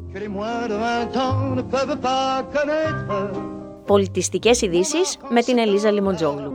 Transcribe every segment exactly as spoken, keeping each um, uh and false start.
Πολιτιστικές ειδήσεις με την Ελίζα Λιμοντζόγλου.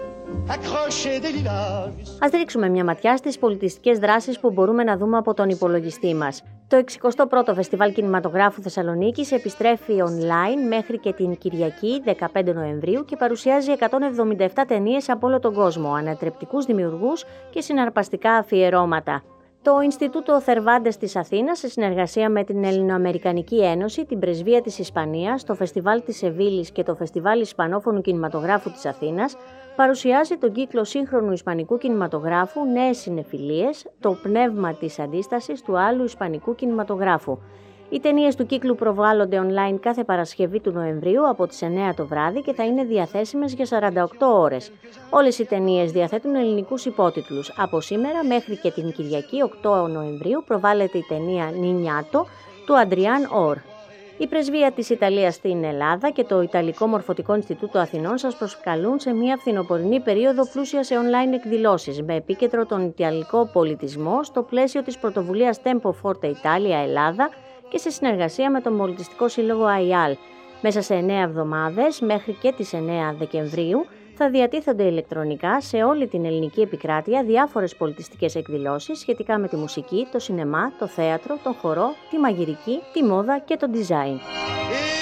Ας ρίξουμε μια ματιά στις πολιτιστικές δράσεις που μπορούμε να δούμε από τον υπολογιστή μας. Το εξηκοστό πρώτο Φεστιβάλ Κινηματογράφου Θεσσαλονίκης επιστρέφει online μέχρι και την Κυριακή δεκαπέντε Νοεμβρίου και παρουσιάζει εκατόν εβδομήντα επτά ταινίες από όλο τον κόσμο, ανατρεπτικούς δημιουργούς και συναρπαστικά αφιερώματα. Το Ινστιτούτο Θερβάντες της Αθήνας, σε συνεργασία με την Ελληνοαμερικανική Ένωση, την Πρεσβεία της Ισπανίας, το Φεστιβάλ της Σεβίλης και το Φεστιβάλ Ισπανόφωνου Κινηματογράφου της Αθήνας, παρουσιάζει τον κύκλο σύγχρονου ισπανικού κινηματογράφου «Νέες συνεφιλίες, το πνεύμα της αντίστασης του άλλου ισπανικού κινηματογράφου». Οι ταινίες του κύκλου προβάλλονται online κάθε Παρασκευή του Νοεμβρίου από τις εννέα το βράδυ και θα είναι διαθέσιμες για σαράντα οκτώ ώρες. Όλες οι ταινίες διαθέτουν ελληνικούς υπότιτλους. Από σήμερα μέχρι και την Κυριακή οκτώ Νοεμβρίου προβάλλεται η ταινία «Νινιάτο» του Αντριάν Ορ. Η Πρεσβεία της Ιταλίας στην Ελλάδα και το Ιταλικό Μορφωτικό Ινστιτούτο Αθηνών σας προσκαλούν σε μια φθινοπορεινή περίοδο πλούσια σε online εκδηλώσεις με επίκεντρο τον Ιταλικό πολιτισμό στο πλαίσιο της πρωτοβουλίας Tempo Forte Italia Ελλάδα και σε συνεργασία με τον Πολιτιστικό Σύλλογο ΑΙΑΛ. Μέσα σε εννέα εβδομάδες μέχρι και τις εννέα Δεκεμβρίου θα διατίθενται ηλεκτρονικά σε όλη την ελληνική επικράτεια διάφορες πολιτιστικές εκδηλώσεις σχετικά με τη μουσική, το σινεμά, το θέατρο, τον χορό, τη μαγειρική, τη μόδα και το design.